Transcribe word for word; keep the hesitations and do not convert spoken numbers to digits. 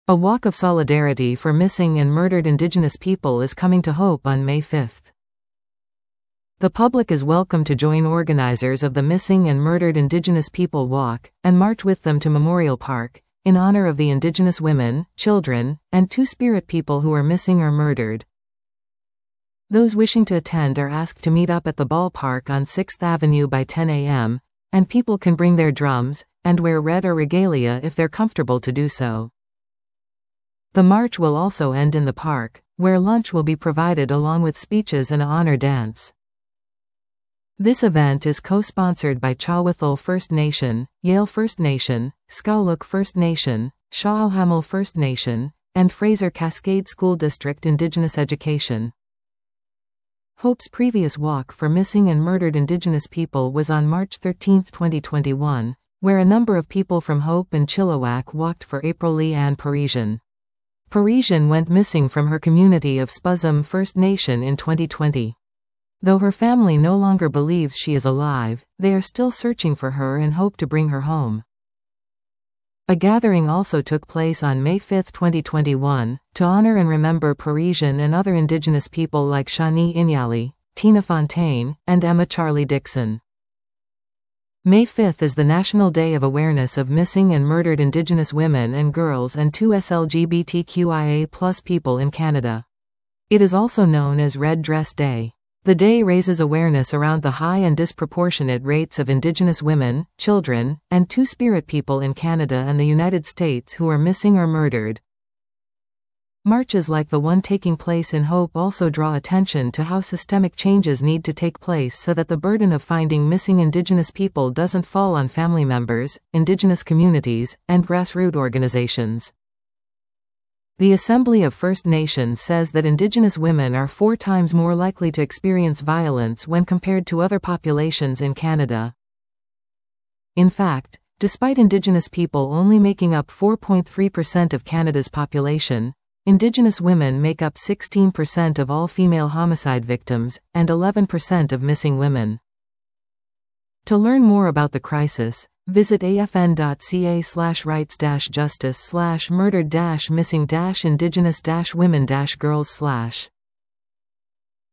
A walk of solidarity for missing and murdered Indigenous people is coming to Hope on May fifth. The public is welcome to join organizers of the Missing and Murdered Indigenous People Walk, and march with them to Memorial Park, in honor of the Indigenous women, children, and Two-Spirit people who are missing or murdered. Those wishing to attend are asked to meet up at the ballpark on sixth Avenue by ten a m, and people can bring their drums, and wear red or regalia if they're comfortable to do so. The march will also end in the park, where lunch will be provided along with speeches and an honor dance. This event is co-sponsored by Chawithul First Nation, Yale First Nation, Skowlook First Nation, Shawhamel First Nation, and Fraser Cascade School District Indigenous Education. Hope's previous walk for missing and murdered Indigenous people was on March thirteenth twenty twenty-one, where a number of people from Hope and Chilliwack walked for April Lee Ann Parisian. Parisian went missing from her community of Spuzum First Nation in twenty twenty. Though her family no longer believes she is alive, they are still searching for her and hope to bring her home. A gathering also took place on May fifth twenty twenty-one, to honor and remember Parisian and other Indigenous people like Shani Inyali, Tina Fontaine, and Emma Charlie Dixon. May fifth is the National Day of Awareness of Missing and Murdered Indigenous Women and Girls and two L G B T Q I A plus people in Canada. It is also known as Red Dress Day. The day raises awareness around the high and disproportionate rates of Indigenous women, children, and Two-Spirit people in Canada and the United States who are missing or murdered. Marches like the one taking place in Hope also draw attention to how systemic changes need to take place so that the burden of finding missing Indigenous people doesn't fall on family members, Indigenous communities, and grassroots organizations. The Assembly of First Nations says that Indigenous women are four times more likely to experience violence when compared to other populations in Canada. In fact, despite Indigenous people only making up four point three percent of Canada's population, Indigenous women make up sixteen percent of all female homicide victims, and eleven percent of missing women. To learn more about the crisis, visit afn.ca slash rights dash justice slash murdered dash missing dash indigenous dash women dash girls slash.